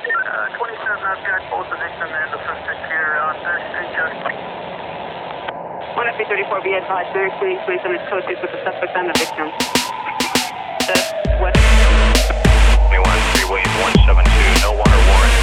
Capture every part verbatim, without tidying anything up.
Uh, twenty-seven, I've got both the victim and the suspect here on third Street, just. one F B thirty-four, be advised, Merrick twenty twenty-seven is code six with the suspect and the victim. The what? twenty-one, three William one seven two, no warrant or warrant.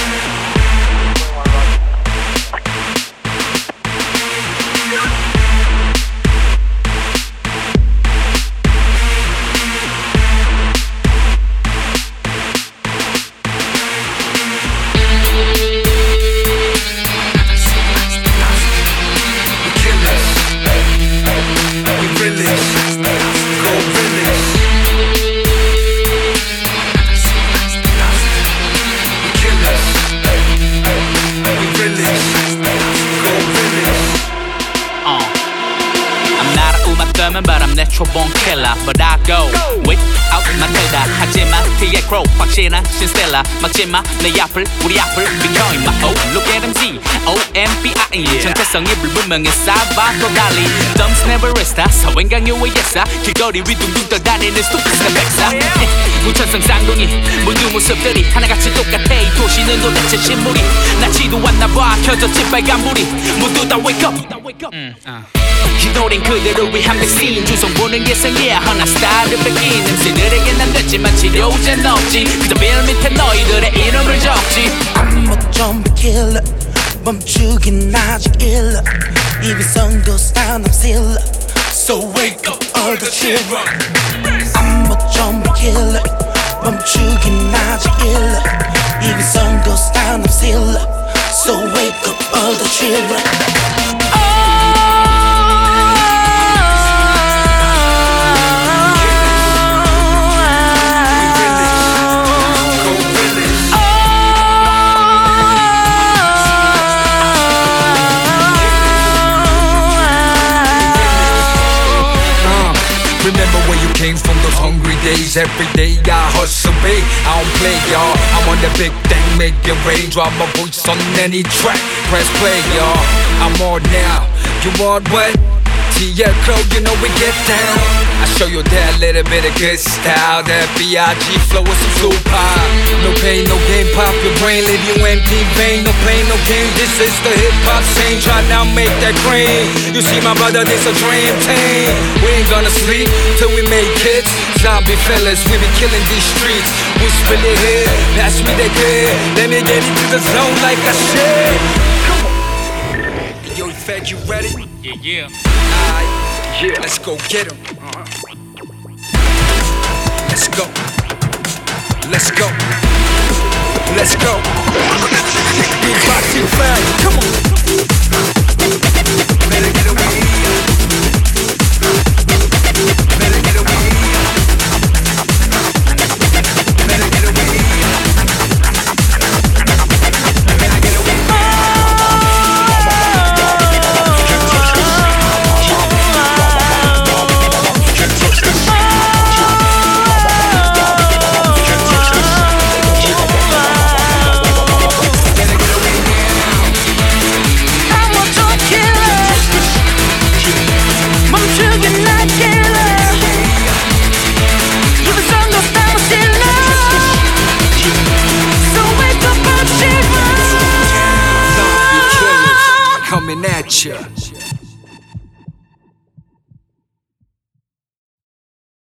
But I'm natural born killer. But I go without my tel다 하지만 뒤에 crow 확실한 신스텔라 막지마 내 앞을 우리 앞을 비켜 임마. Oh look at them Z O M B I E 정체성이 불분명해 사바토 달리 Dumps never rest 사웬 강요의 예사 길거리 위둥둥 떠다니는 stupid 백사 무천성 쌍둥이 모두 모습들이 하나같이 똑같아. 이 도시는 도대체 신물이 나지도 않나봐. 켜졌지 빨간불이 모두 다 wake up. 음, 어. 이 노래는 그대를 위한 백신 주성보는 예상이야. 하나 스타일을 뺏긴 엠씨들에겐 안 됐지만 치료제는 없지. 그저 빌 밑에 너희들의 이름을 적지. I'm a zombie killer 멈추긴 아직 일러 이미 선교사는 I'm still up So wake up all the children I'm a zombie killer 멈추긴 아직 일러 이미 선교사는 I'm still up So wake up all the children Remember where you came from, those hungry days. Every day I hustle big, I don't play y'all. I'm on that big thing, make it rain. Drop my voice on any track, press play y'all. I'm on now, you want what? T L Crow, you know we get down. I show you that little bit of good style. That B I G flow with some super. No pain, no gain, pop your brain, leave you empty vein. No pain, no gain, this is the hip hop scene. Try now make that cream. You see my brother, this a dream team. We ain't gonna sleep till we make hits. Zombie fellas, we be killing these streets. Who's really here? Pass me the good. Let me get into the zone like I said. Yo, Fed, you ready? Yeah, yeah. Alright, yeah, let's go get him. Uh-huh. Let's go. Let's go. Let's go. Beatboxing fire, come on. Better get away. Better get away. Better get away. Better get away. Coming at ya.